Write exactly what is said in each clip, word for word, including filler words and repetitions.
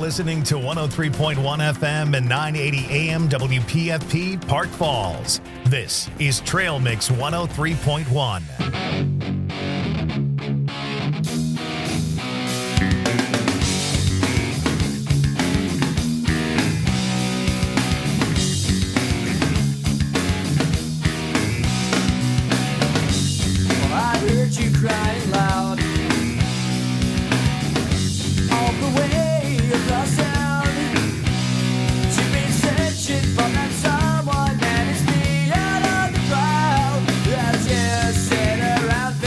listening to one oh three point one F M and nine eighty A M W P F P Park Falls. This is Trail Mix one oh three point one. Well, I heard you crying loud all the way across town. You've been searching for that someone, and it's me out of the crowd. As you sit around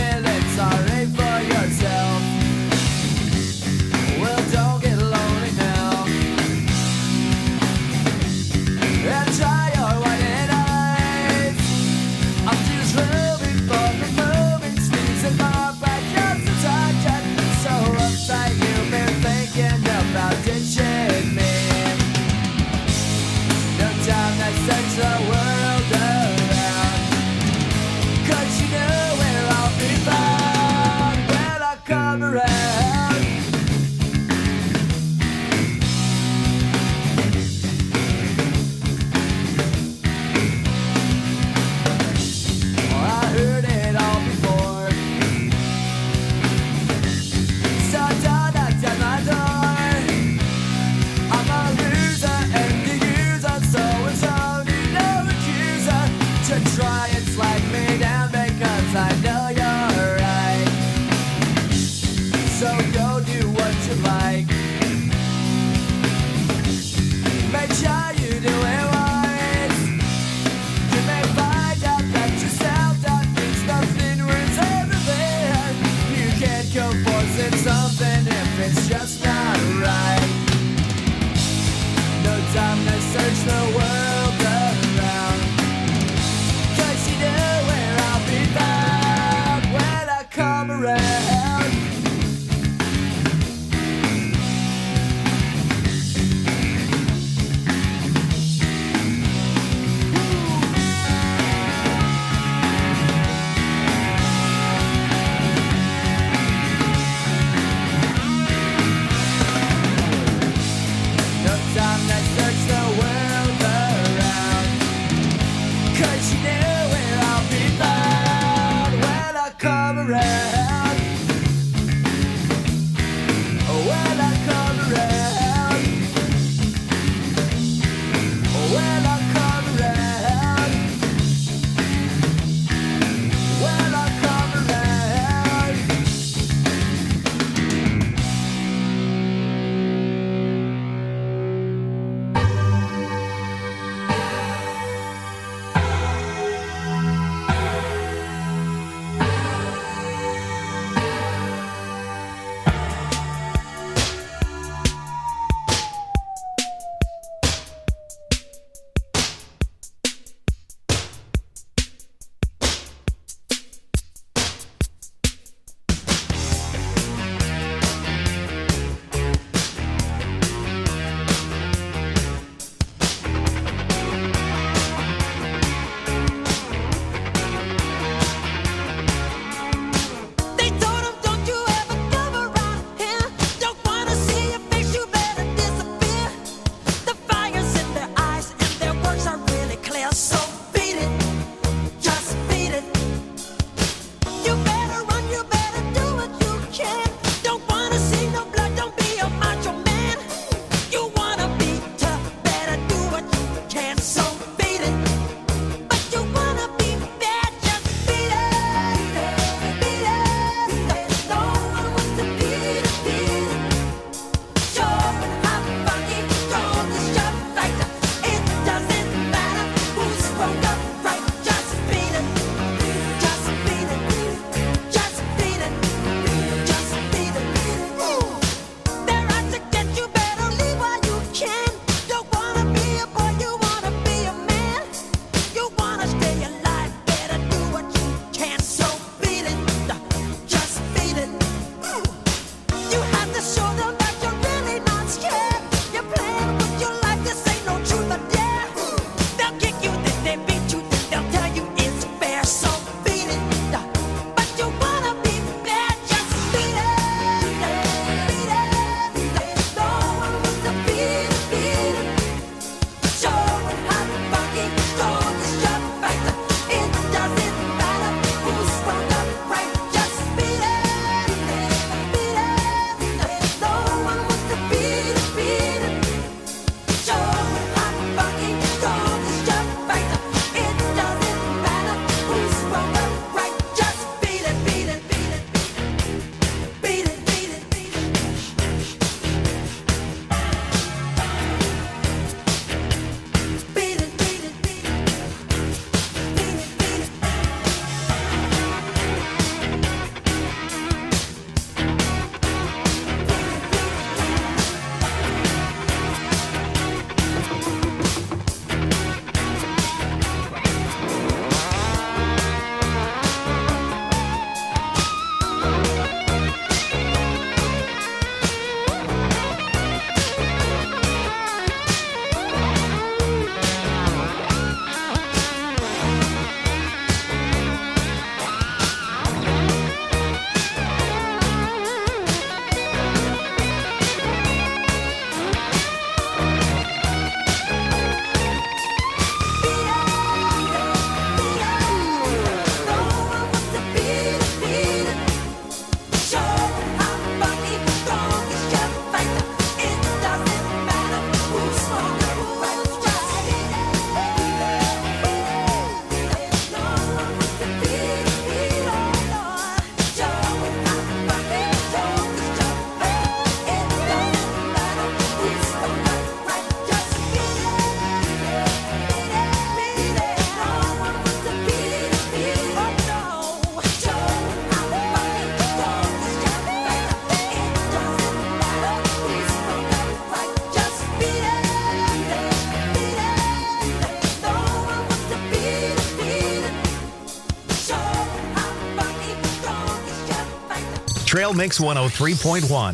Trail Mix one oh three point one.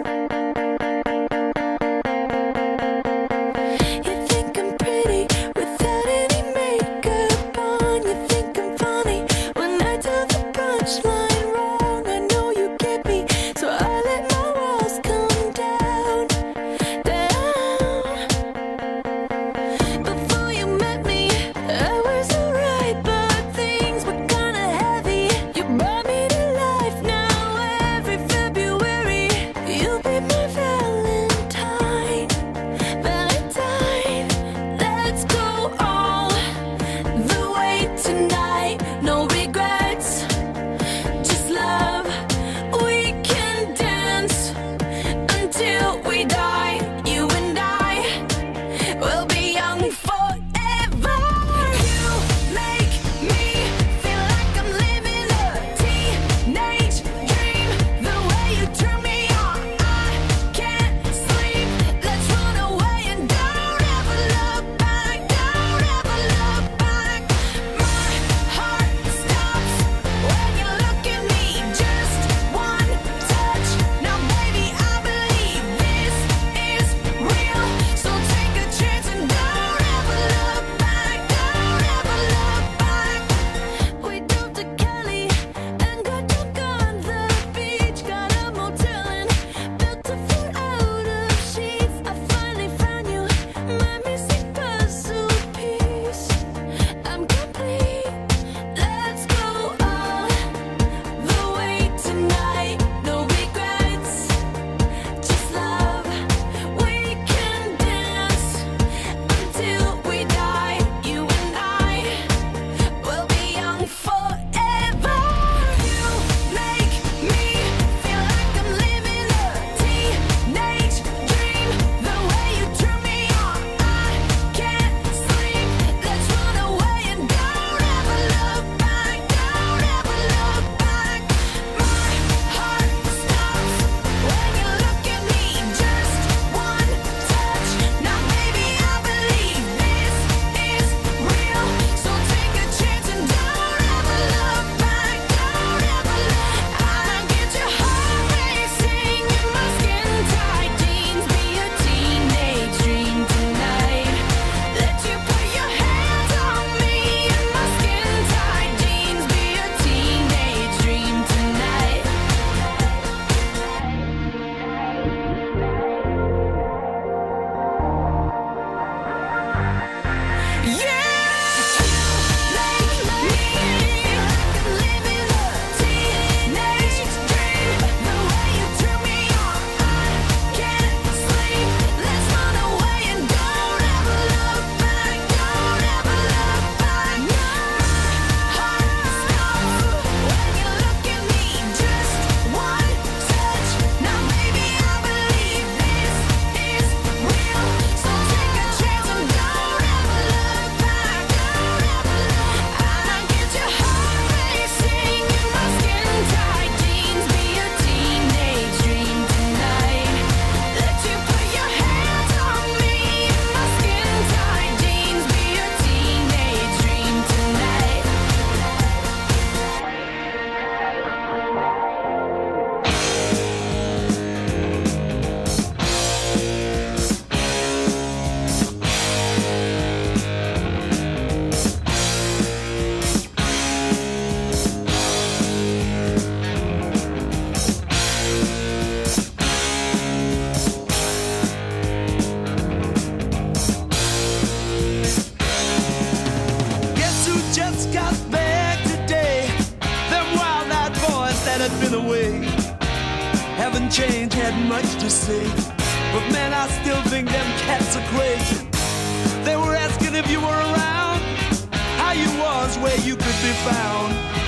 Haven't changed, had much to say, but man, I still think them cats are crazy. They were asking if you were around, how you was, where you could be found.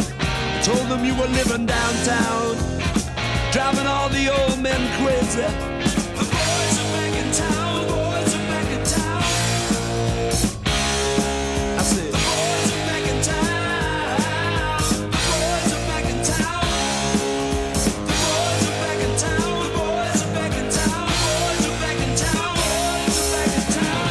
I told them you were living downtown, driving all the old men crazy. The boys are back in town, boys are back in town. I said, the boys are back in town, the boys are back in town. The boys are back in town, the boys are back in town, boys are back in town, boys are back in town.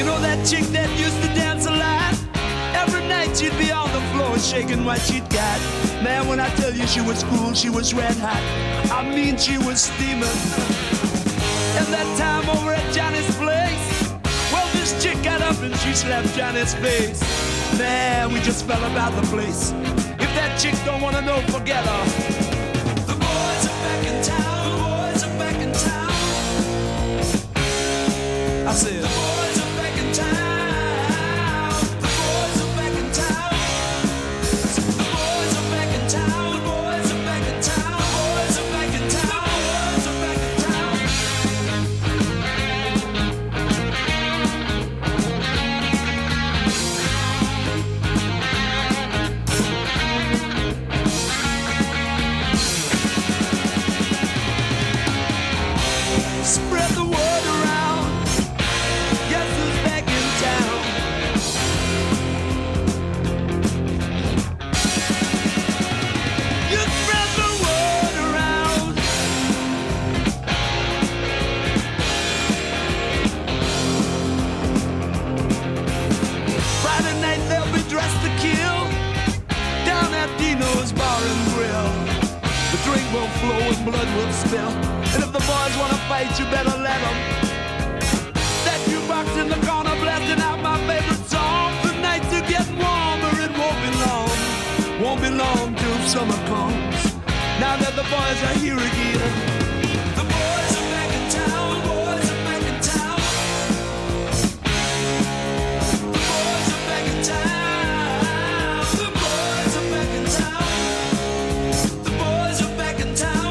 You know that chick that used to dance a lot? Every night she'd be on the floor shaking what she'd got. Man, when I tell you she was cool, she was red hot. I mean, she was steaming. And that time over at Johnny's place, well, this chick got up and she slapped Johnny's face. Man, we just fell about the place. If that chick don't want to know, forget her. The boys are back in town. The boys are back in town. I said, the boys are back in town. Blood will spill. And if the boys wanna fight, you better let them. That jukebox in the corner blasting out my favorite song. The nights are getting warmer, it won't be long. Won't be long till summer comes. Now that the boys are here again. The boys are back in town. Boys are back in town. The boys are back in town. The boys are back in town. The boys are back in town.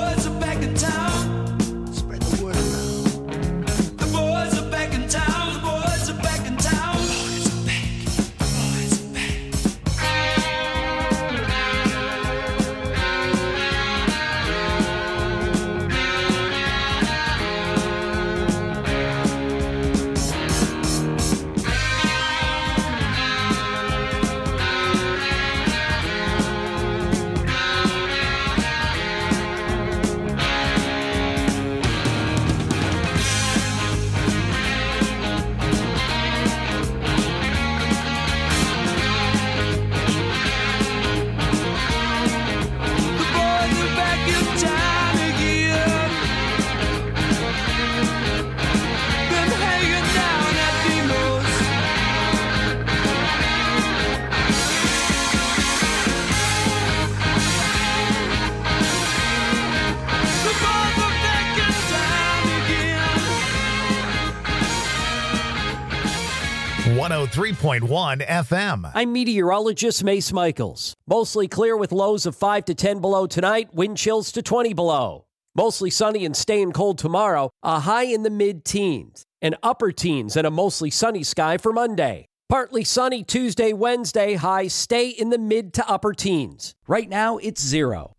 one oh three point one F M. I'm meteorologist Mace Michaels. Mostly clear with lows of five to ten below tonight, wind chills to twenty below. Mostly sunny and staying cold tomorrow, a high in the mid-teens, and upper teens and a mostly sunny sky for Monday. Partly sunny Tuesday, Wednesday, highs stay in the mid to upper teens. Right now, it's zero.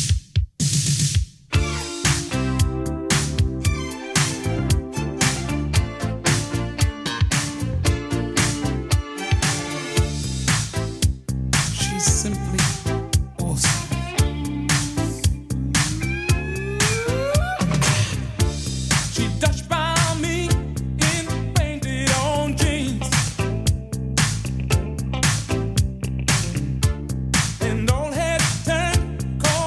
Simply awesome. She dashed by me in painted on jeans, and old head turned cold.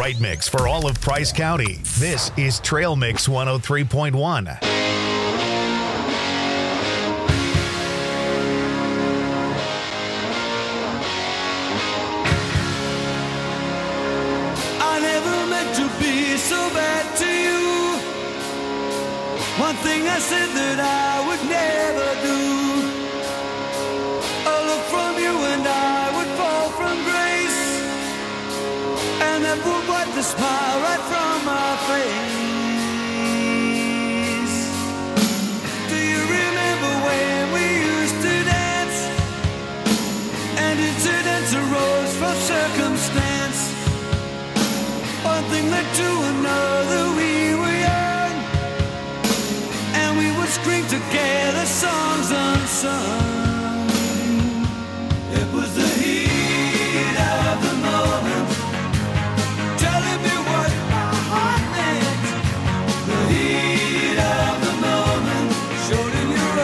right mix for all of Price County. This is Trail Mix one oh three point one. So bad to you. One thing I said that I would never do. A look from you and I would fall from grace, and that would wipe the smile right from my face. Do you remember when we used to dance, and incidents arose from circumstance? One thing led to another, we were young, and we would scream together songs unsung. It was the heat of the moment, telling me what my heart meant. The heat of the moment showed in your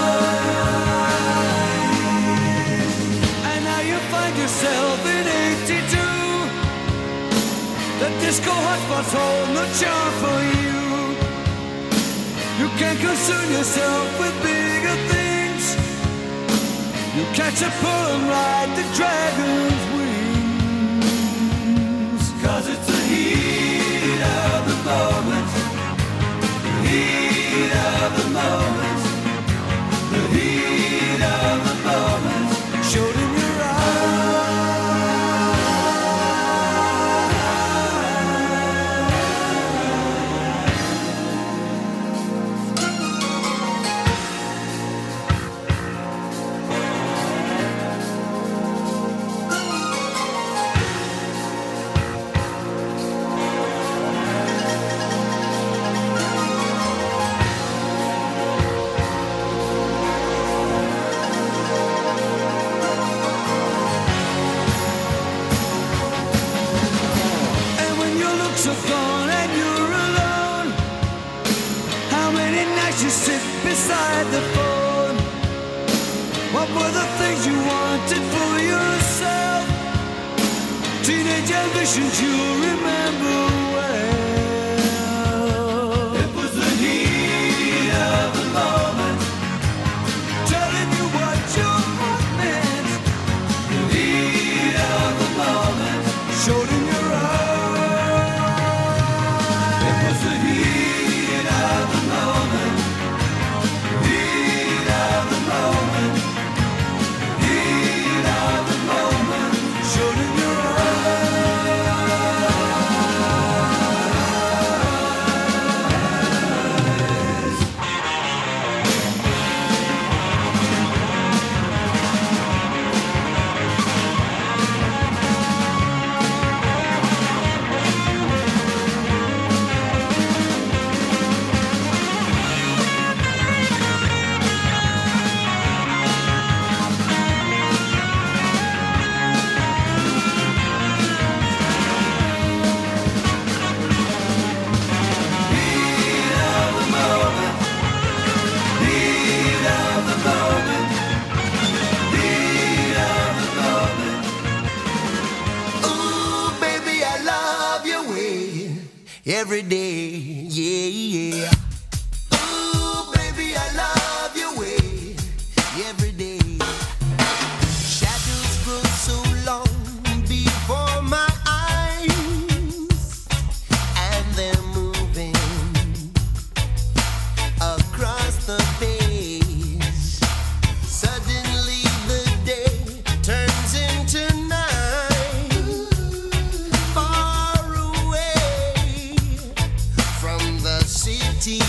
eyes, and now you find yourself in eighty-two. The disco hotspots hold no charm for you. You can't concern yourself with bigger things. You catch a pull and ride the dragon's wings. Cause it's the heat of the moment. The heat of the moment. The heat of the moment showed in your eyes. So gone and you're alone. How many nights you sit beside the phone? What were the things you wanted for yourself? Teenage ambitions you remember well. It was the heat of the moment, telling you what your heart meant. The heat of the moment showed in your eyes. Every day, yeah, yeah. Ooh, baby, I love your way. Every day. Shadows grow so long before my eyes, and they're moving across the page. Suddenly the day turns into night. Far away from the city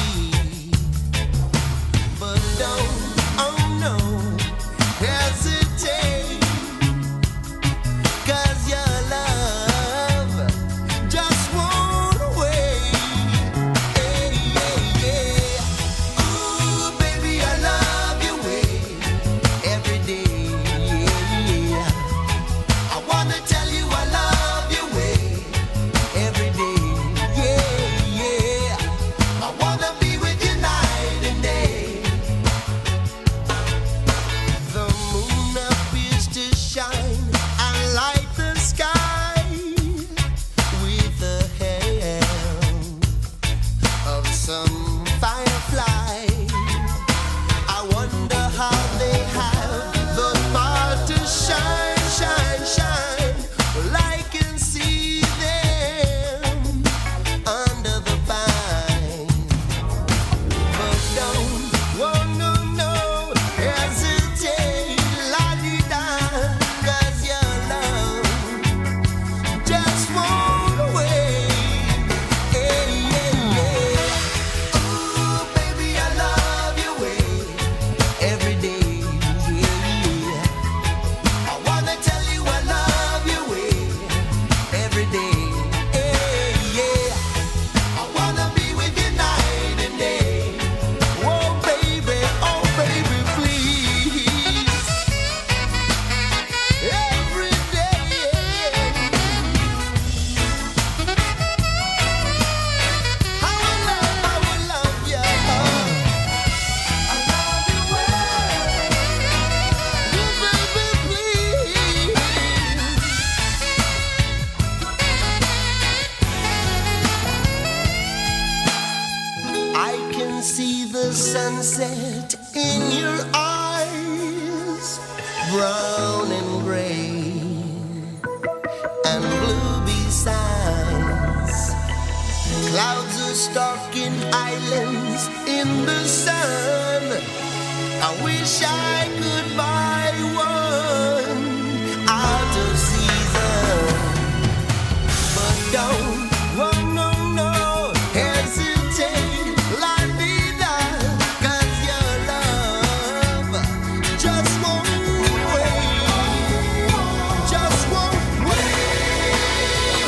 brown and gray and blue besides. Clouds are stalking islands in the sun. I wish I could buy one out of season, but don't, oh no, no, hesitate, la vida, 'cause your love just won't wait, just won't wait.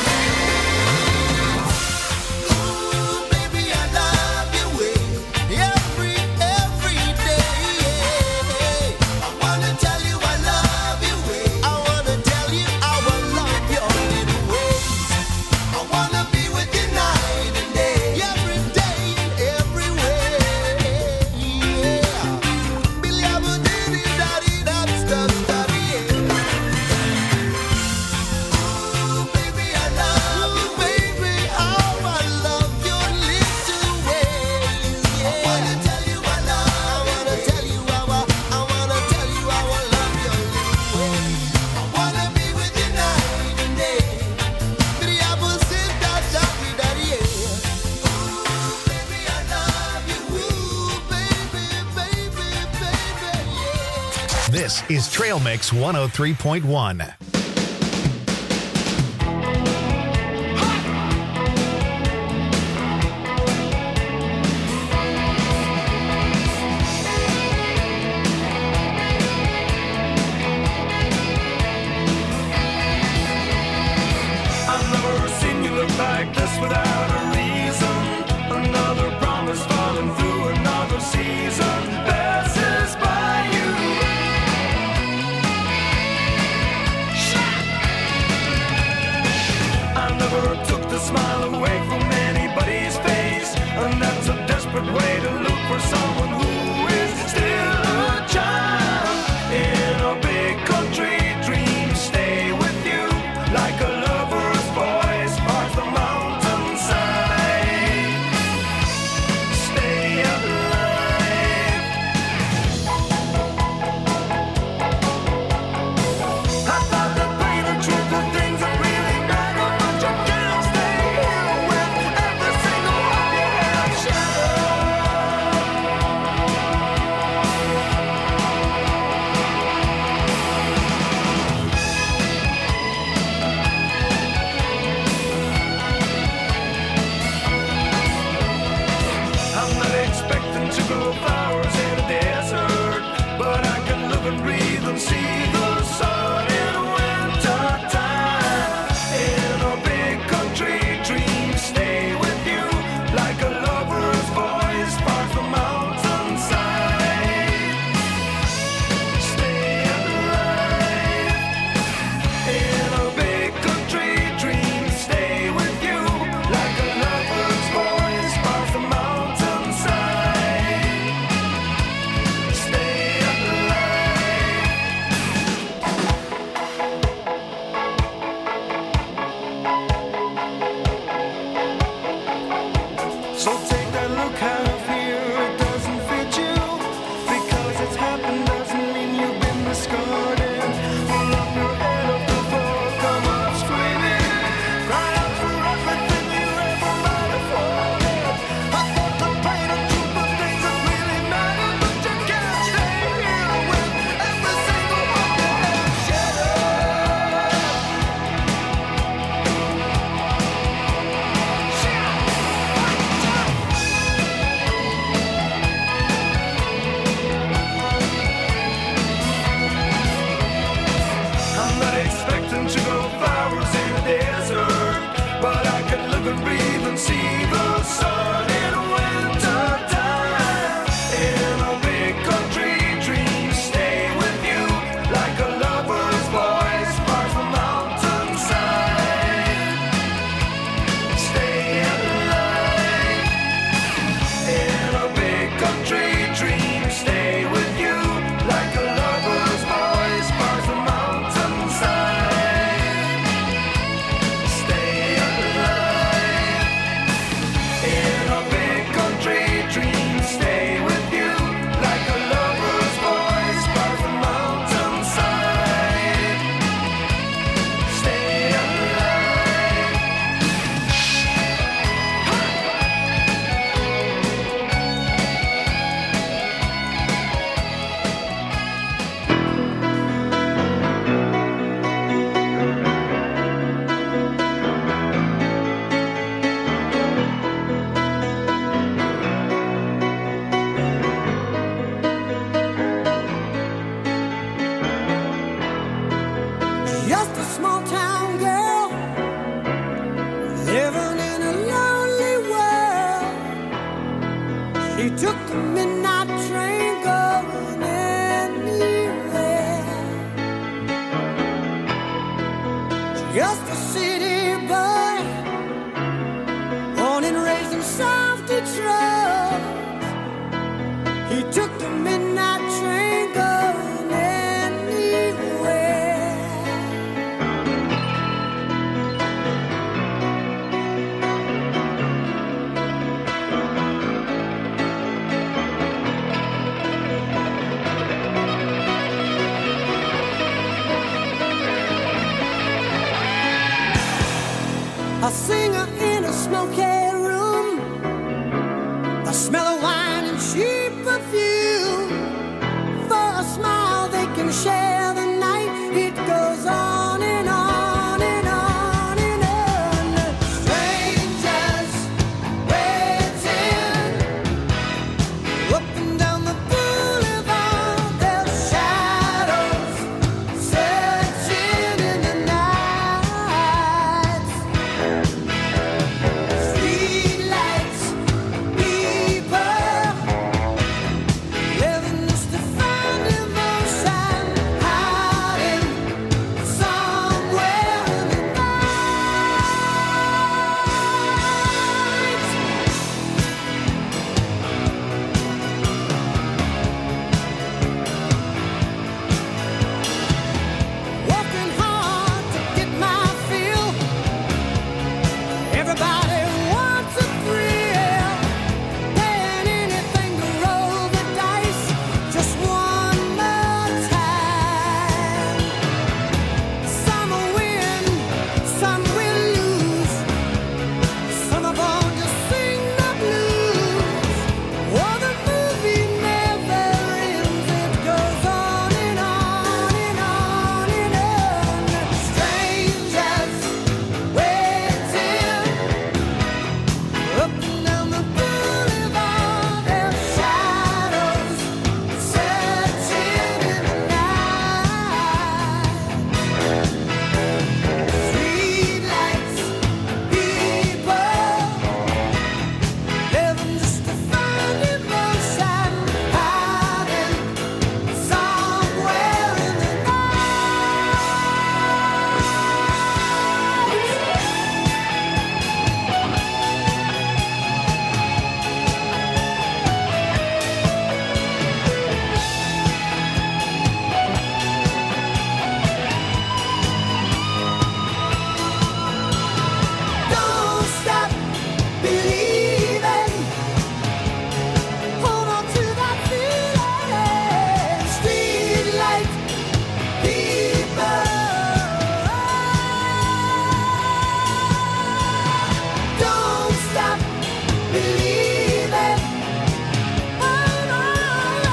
Ooh, baby, I love your way, every, every day. I wanna tell you I love your way. I wanna tell you I will love your little ways. I wanna be with you night and day, every day and every way. Yeah. Billy Abba diddy daddy that's the study. Ooh, baby, I love you, baby. Oh, I love your little ways. Yeah. I wanna tell you I love. I wanna tell you I wa- I wanna tell you I will love your little ways. I wanna be with you night and day. Billy Abba said that daddy daddy. Yeah. Ooh, baby, I love you. Ooh, baby, baby, baby, yeah. This is Trail Mix one oh three point one. I've never seen you look like this without a reason. Another promise falling through another season passes by you. I never took the smile away from anybody's face, and that's a desperate way to look for someone who is still a child in a big country dream. Stay with you like a lover's voice parts the mountainside. Stay alive. I thought that plain and truth the things that really matter, but you can't stay here with every single one you have I'm not expecting to grow flowers in a desert, but I can live and breathe and see the sun in winter time. In a big country dream, stay with you like a lover's voice parts the mountainside. Stay alive. In a big country dream, stay with you like a lover's voice parts the mountainside. Stay alive. So take that look out of here, it doesn't fit you. Because it's happened doesn't mean you've been discarded. Pull up your head off the floor, come up screaming. Cry out for everything you ever might have wanted. I thought the plain and truth of things that really matter, but you can't stay here with every single one you have shattered. I'm not expecting to grow flowers in a desert, but I can live and breathe and see the sun in winter time. In a big country dream, stay with you like a lover's voice parts the mountainside. Stay alive. In a big country dream, stay with you like a lover's voice parts the mountainside. Just a city boy, born and raised in South Detroit. He took the midnight train going anywhere. A singer in a smoky room, the smell of wine and cheap perfume. For a smile they can share the night. It goes on and on and on and on. Strangers waiting up and down the boulevard, their shadows searching in the night. Streetlights, people living just to find emotion, hiding somewhere in the night. Working hard to get my fill. Everybody wants a thrill, paying anything to roll the dice just one more time. Some will win, some will lose. Some are born to sing the blues. Oh, the movie never ends. It goes on and on and on and on. Strangers waiting up and down the boulevard, their shadows searching in the night. Streetlights, people living just to find emotion, hiding somewhere in the Don't stop believing. Hold on to that feeling. Streetlight people. Don't stop believing. Hold on.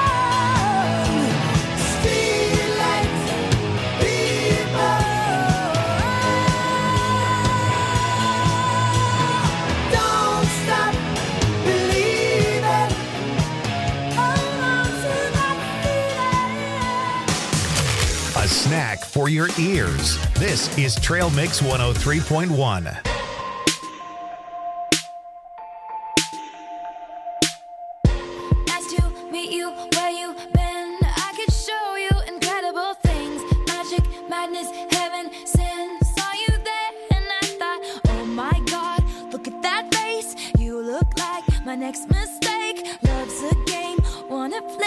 Streetlight people. Don't stop believing. Hold on to that feeling. A snack for your ears. This is Trail Mix one oh three point one. Nice to meet you, where you been? I could show you incredible things. Magic, madness, heaven, sin. Saw you there and I thought, oh my God, look at that face. You look like my next mistake. Love's a game, wanna play.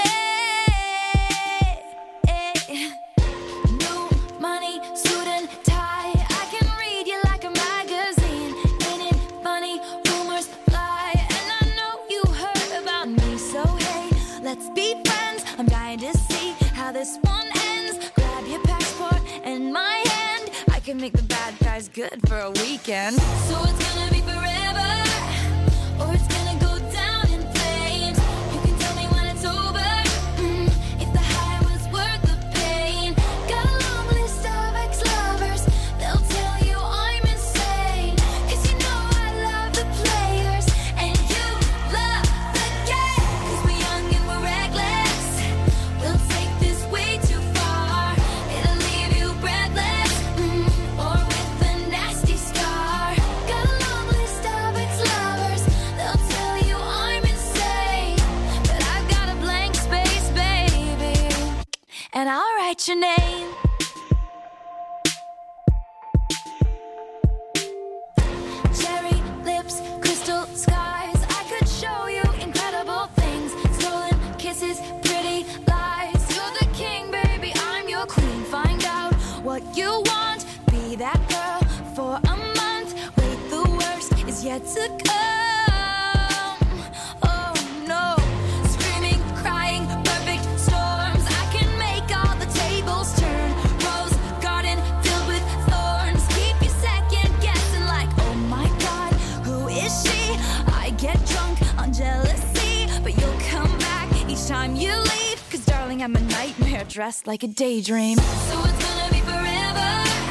New money, suit and tie. I can read you like a magazine. Ain't it funny? Rumors fly, and I know you heard about me. So hey, let's be friends. I'm dying to see how this one ends. Grab your passport and my hand. I can make the bad guys good for a weekend. So it's gonna be forever, or it's gonna go down in flames. You can tell me when it's over. Mm, if the high was worth the pain. Got a long list of ex-lovers. They'll tell you I'm insane. 'Cause you know I love the players and you love the game. 'Cause we're young and we're reckless. We'll take this way too far. It'll leave you breathless, mm, or with a nasty scar. Got a long list of ex-lovers. They'll tell you I'm insane. But I've got a blank space, baby, and I'll write your name. what you want. Be that girl for a month. Wait, the worst is yet to come. Oh no, screaming, crying, perfect storms. I can make all the tables turn. Rose garden filled with thorns. Keep you second guessing like, oh my God, who is she? I get drunk on jealousy, but you'll come back each time you leave. Cause darling, I'm a nightmare dressed like a daydream. So it's gonna be forever,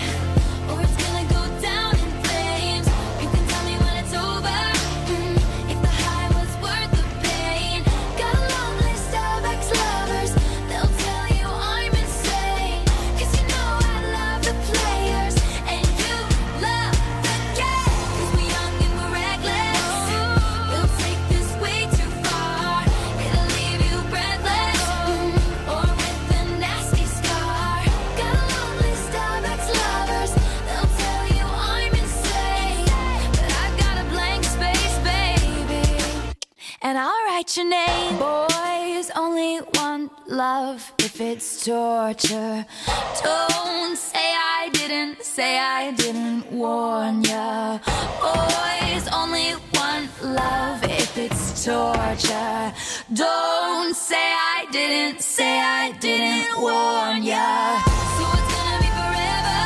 or it's gonna go down in flames. You can tell me when it's over, mm, if the high was worth the pain. Got a long list of ex-lovers, they'll tell you I'm insane. Cause you know I love the players, and you love the game. Cause we're young and we're reckless, we'll take this way too far. It'll leave you breathless, mm, or with a nasty scar. Got a long list of ex-lovers, they'll tell you I'm insane. But I've got a blank space, baby, and I'll write your name. Boys only want love if it's torture. Don't say I didn't, say I didn't warn ya. Boys only want love if it's torture. Don't say I didn't, say I didn't warn ya. So it's gonna be forever,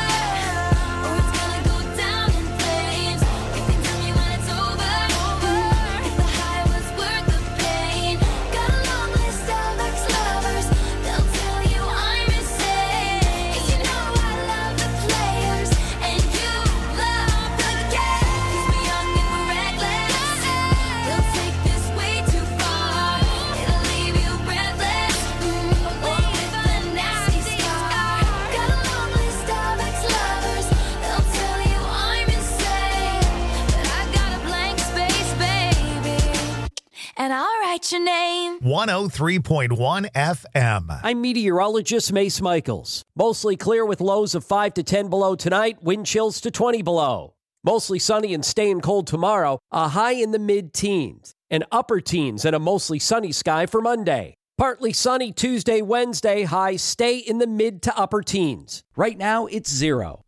or it's gonna go down in flames. You can tell me when it's over, if the high was worth the pain. Got a long list of ex-lovers, they'll tell you I'm insane. 'Cause you know I love the players, and you love the game. 'Cause we're young and we're reckless, we'll take this way too far. It'll leave you breathless, mm, or with a nasty scar. Got a long list of ex-lovers, they'll tell you I'm insane. But I've got a blank space, baby, and I'll write your name. one oh three point one F M. I'm meteorologist Mace Michaels. Mostly clear with lows of five to ten below tonight, wind chills to twenty below. Mostly sunny and staying cold tomorrow, a high in the mid-teens, and upper teens and a mostly sunny sky for Monday. Partly sunny Tuesday, Wednesday, highs stay in the mid to upper teens. Right now, it's zero.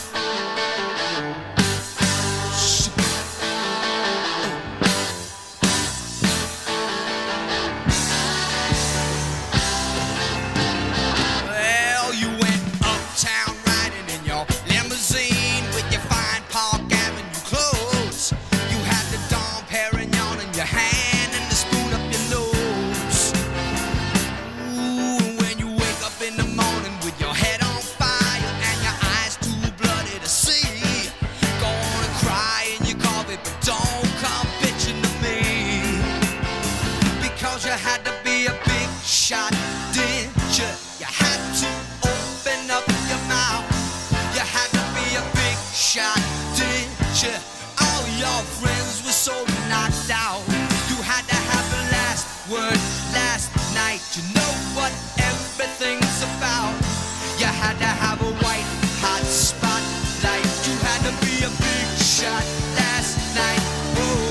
Well, you went uptown riding in your limousine with your fine Park Avenue clothes. You had the Dom Perignon in your hand and the spoon up your nose. Ooh, when you wake up in the morning with your head on fire and your eyes too bloody to see, go on and cry in your coffee, but don't come bitching to me. Because you had to be a big shot, didn't you? You had to open up your mouth. You had to be a big shot, didn't you? All your friends were so knocked out. You had to have the last word last night. You know what everything's about. You had to have a white hot spotlight. You had to be a big shot last night. Oh.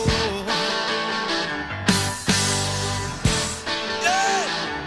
Yeah.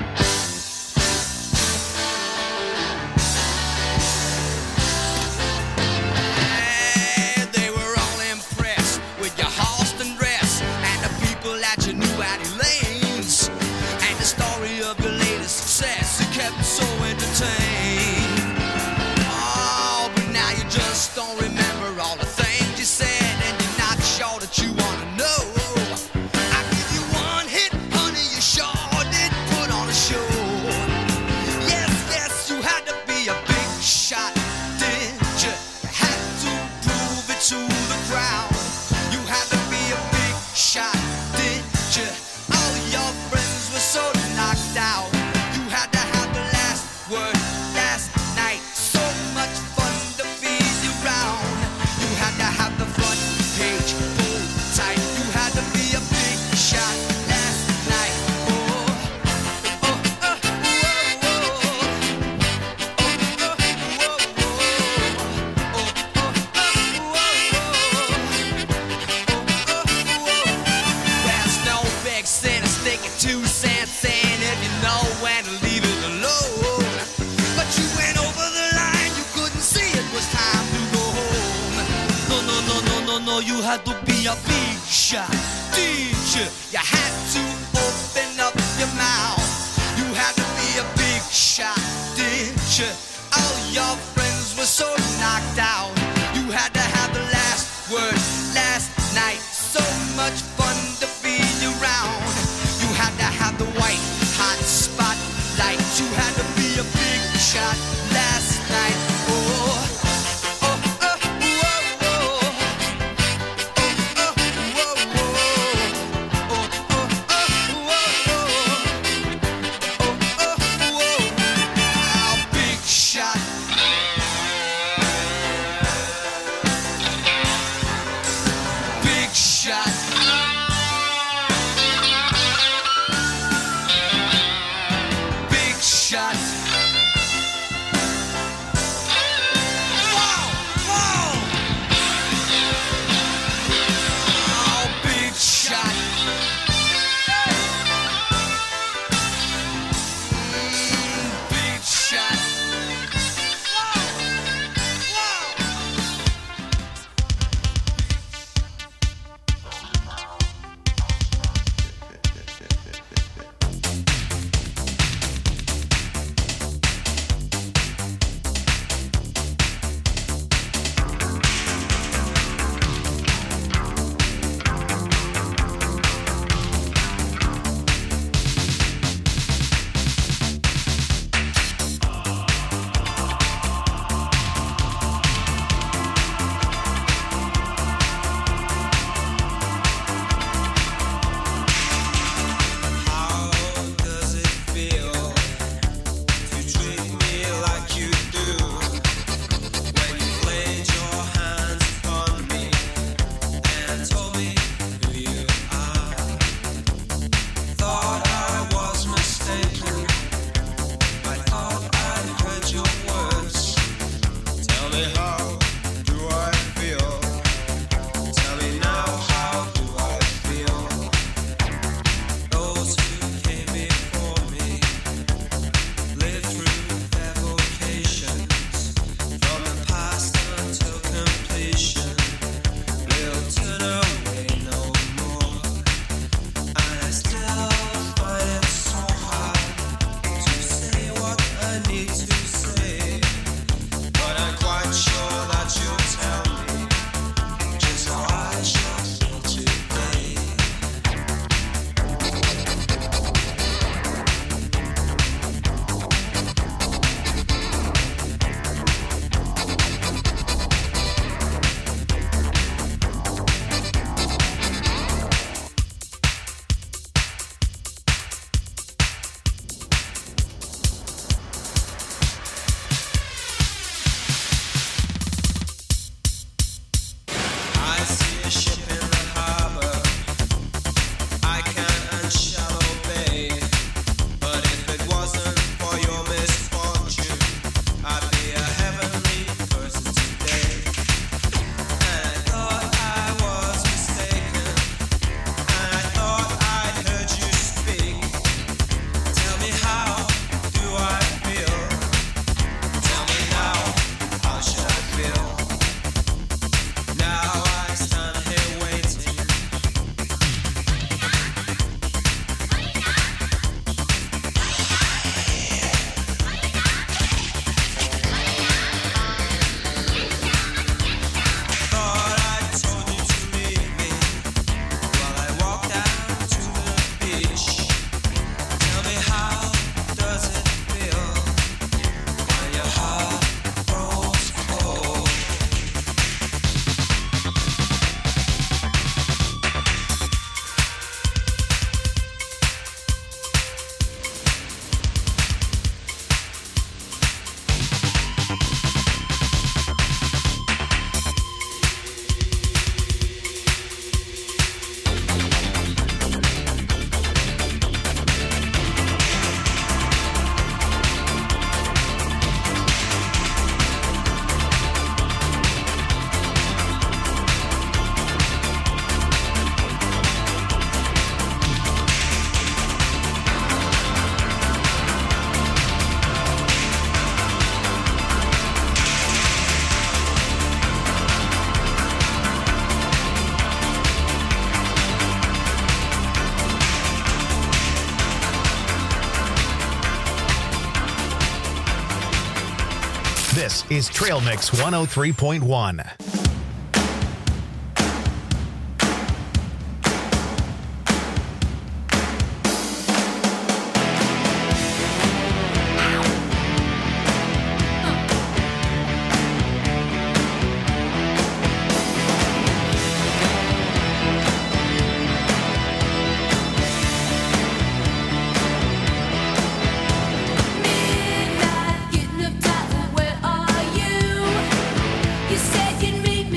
And they were all impressed with your Halston dress and the people that you knew at Elaine's and the story of your latest success. It kept so entertained. Oh, but now you just don't remember all the things you said, and you're not sure that you wanna know. I give you one hit, honey, you sure did put on a show. Yes, yes, you had to be a big shot, didn't you? You had to prove it to the crowd. You had to be a big shot, didn't you? All your friends were so knocked out. You had to have the last word last night. So much fun to be around. You had to have the front page pulled tight. You had to be a big shot last night. Oh, oh, oh, whoa, whoa. Oh, oh, whoa, whoa. know you had to be a big shot teacher. You had to open up your mouth. You had to be a big shot teacher. All your friends were so knocked out. You had to have the last word last night. So much fun to be around. You had to have the white hot spotlight. You had to be a big shot last night. Oh. Big shot. is Trail Mix one oh three point one. Midnight, getting up tight, where are you? You said you'd meet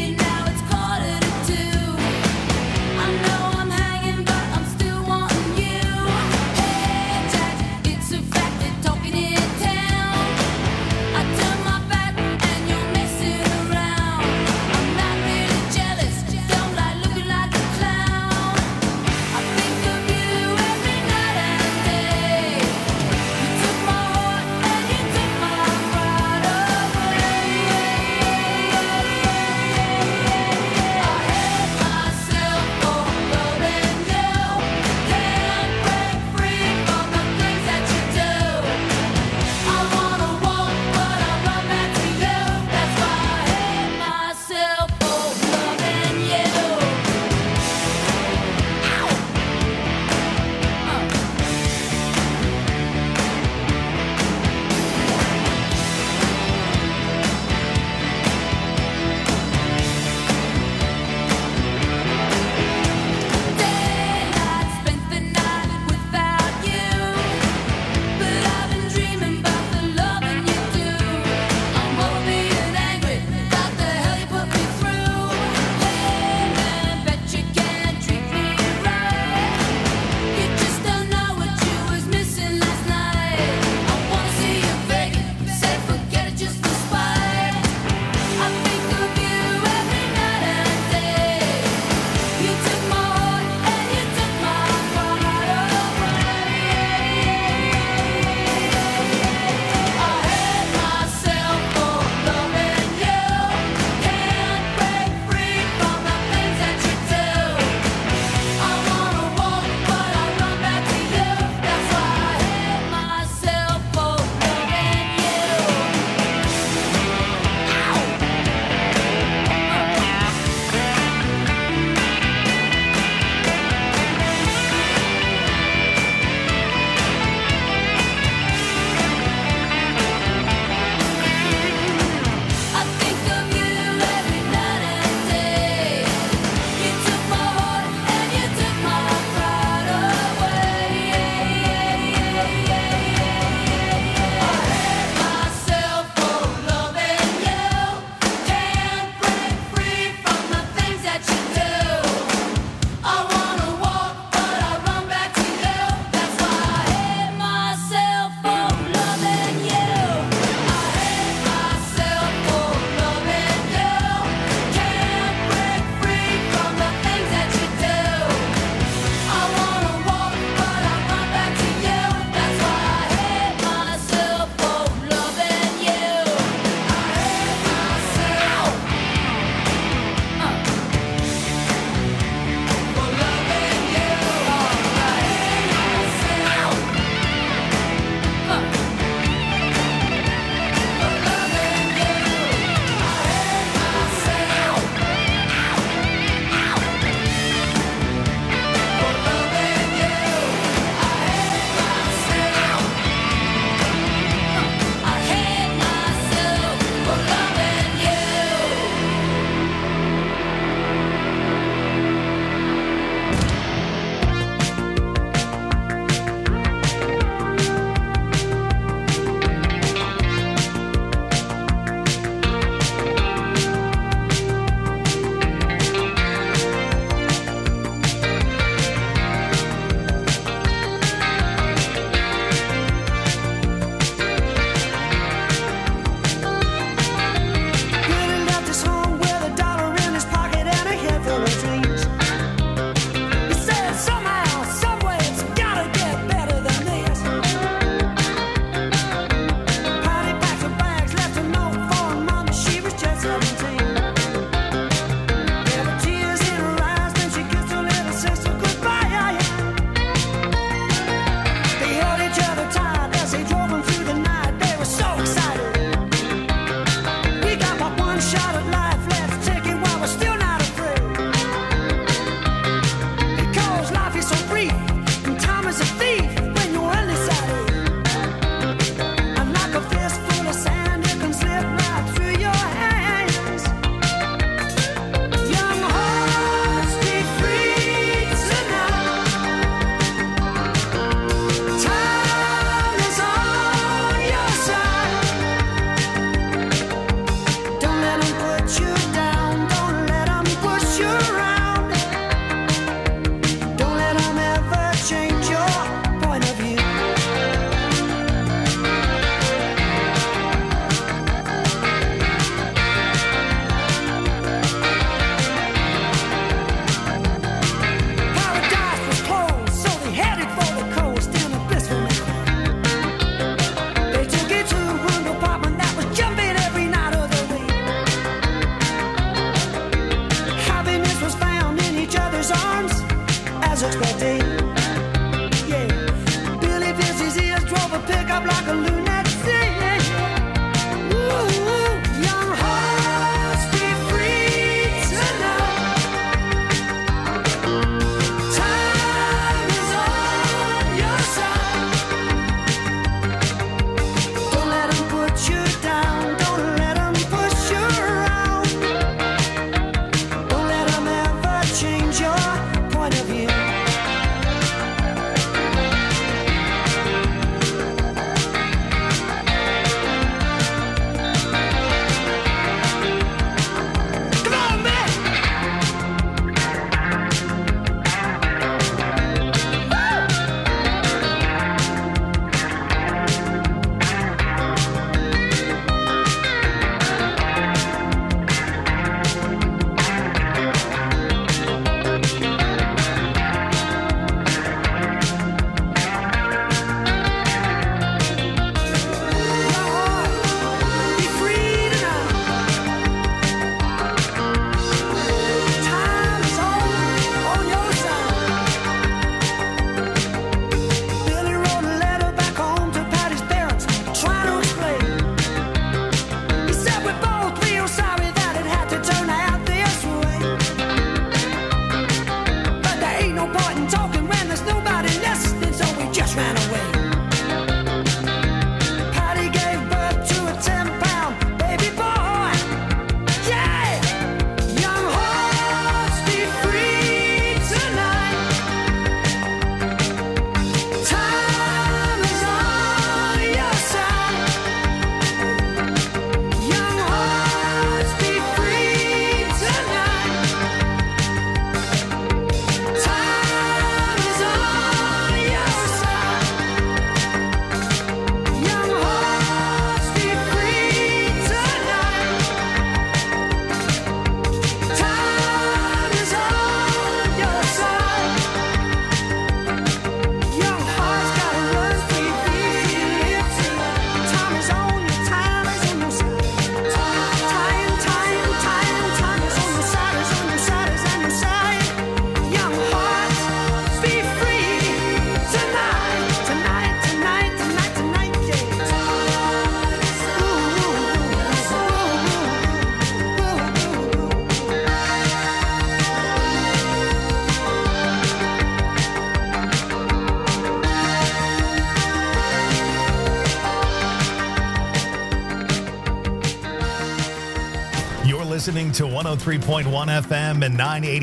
You're listening to one oh three point one F M and nine eighty